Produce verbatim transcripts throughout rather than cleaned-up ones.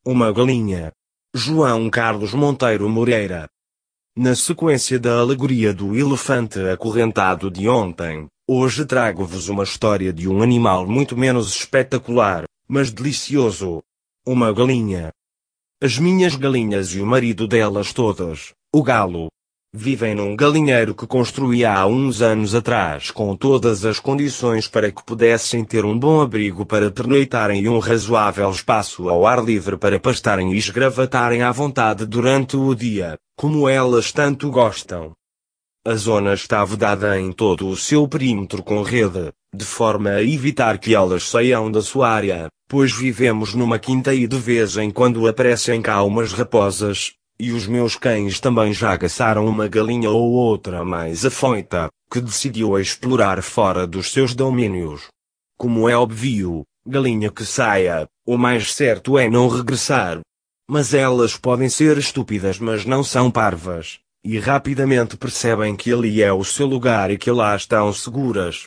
Uma galinha. João Carlos Monteiro Moreira. Na sequência da alegoria do elefante acorrentado de ontem, hoje trago-vos uma história de um animal muito menos espetacular, mas delicioso. Uma galinha. As minhas galinhas e o marido delas todas, o galo, vivem num galinheiro que construí há uns anos atrás com todas as condições para que pudessem ter um bom abrigo para pernoitarem e um razoável espaço ao ar livre para pastarem e esgravatarem à vontade durante o dia, como elas tanto gostam. A zona está vedada em todo o seu perímetro com rede, de forma a evitar que elas saiam da sua área, pois vivemos numa quinta e de vez em quando aparecem cá umas raposas, e os meus cães também já caçaram uma galinha ou outra mais afoita, que decidiu explorar fora dos seus domínios. Como é óbvio, galinha que saia, o mais certo é não regressar. Mas elas podem ser estúpidas, mas não são parvas, e rapidamente percebem que ali é o seu lugar e que lá estão seguras.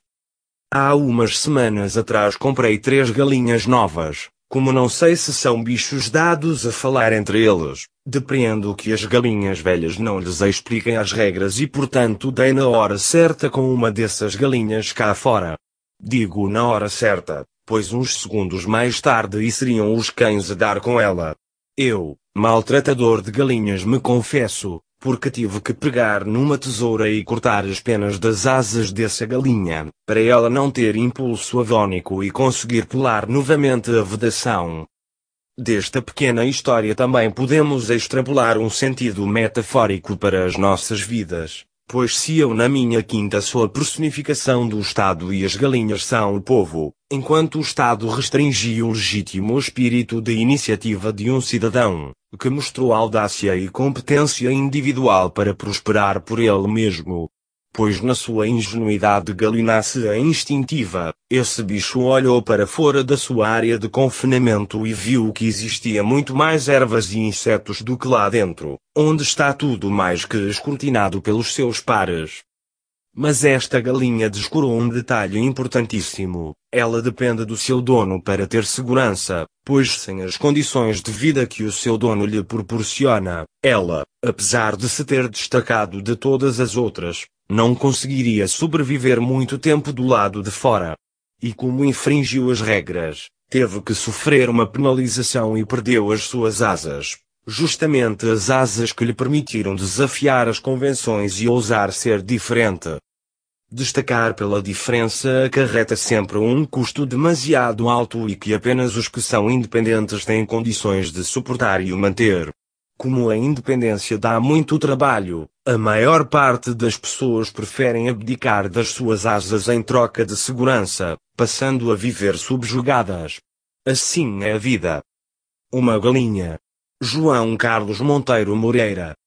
Há umas semanas atrás comprei três galinhas novas. Como não sei se são bichos dados a falar entre eles, depreendo que as galinhas velhas não lhes expliquem as regras e portanto dei na hora certa com uma dessas galinhas cá fora. Digo na hora certa, pois uns segundos mais tarde e seriam os cães a dar com ela. Eu, maltratador de galinhas, me confesso, porque tive que pegar numa tesoura e cortar as penas das asas dessa galinha, para ela não ter impulso avónico e conseguir pular novamente a vedação. Desta pequena história também podemos extrapolar um sentido metafórico para as nossas vidas, pois se eu na minha quinta sou a personificação do Estado e as galinhas são o povo, enquanto o Estado restringiu o legítimo espírito de iniciativa de um cidadão, que mostrou audácia e competência individual para prosperar por ele mesmo. Pois na sua ingenuidade galinácea e instintiva, esse bicho olhou para fora da sua área de confinamento e viu que existia muito mais ervas e insetos do que lá dentro, onde está tudo mais que escrutinado pelos seus pares. Mas esta galinha descurou um detalhe importantíssimo: ela depende do seu dono para ter segurança, pois sem as condições de vida que o seu dono lhe proporciona, ela, apesar de se ter destacado de todas as outras, não conseguiria sobreviver muito tempo do lado de fora. E como infringiu as regras, teve que sofrer uma penalização e perdeu as suas asas. Justamente as asas que lhe permitiram desafiar as convenções e ousar ser diferente. Destacar pela diferença acarreta sempre um custo demasiado alto e que apenas os que são independentes têm condições de suportar e o manter. Como a independência dá muito trabalho, a maior parte das pessoas preferem abdicar das suas asas em troca de segurança, passando a viver subjugadas. Assim é a vida. Uma galinha. João Carlos Monteiro Moreira.